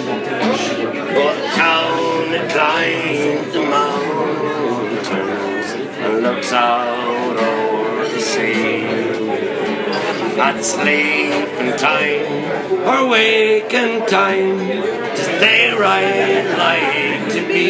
Go town that climbs the mountains and looks out over the sea. At sleeping time or waking time, just they ride like to be.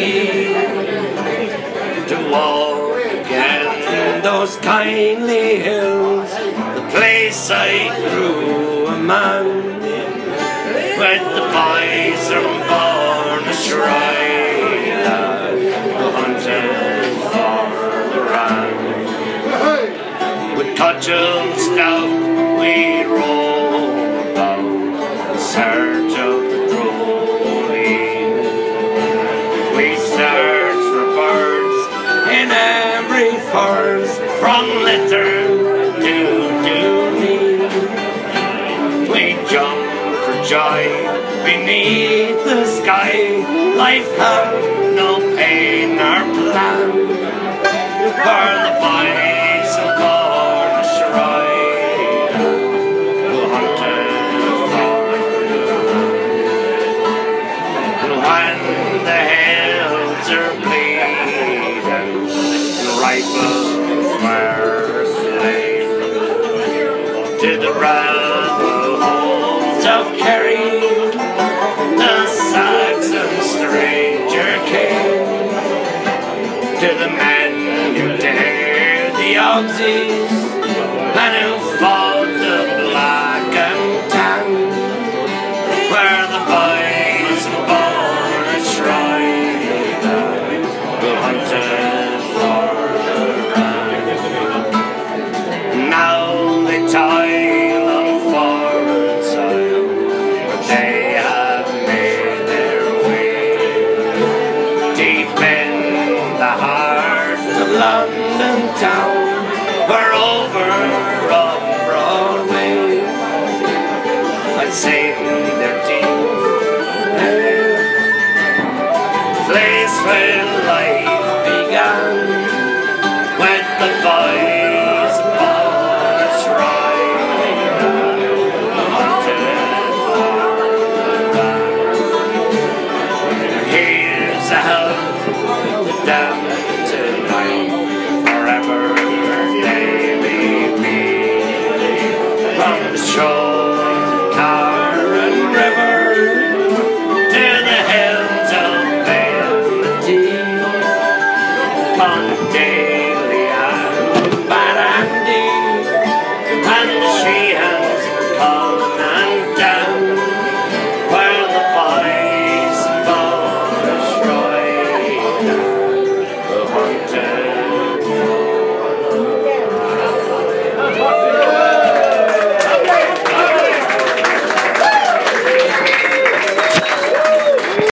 To walk again those kindly hills, the place I grew a man, where the boys are born a shrine, go hunting for the ram. With cudgels stout we roll about in search of the droning. We search for birds in every forest, from litter to dooney. We jump for joy beneath the sky. Life had no pain or plan, for the boys of Cornishride who hunted for the ram. And when the hills are bleeding, the rifles were slain. To the rebel holds of Kerry, the Saxon stranger came. To the men who dared the Aussies and who fought the black and tan, where the boys were born a shrine who hunted for the ram. Now they toil on foreign soil, but they have made their way deep in the heart of London town, where over on Broadway and sing their deeds. Place will light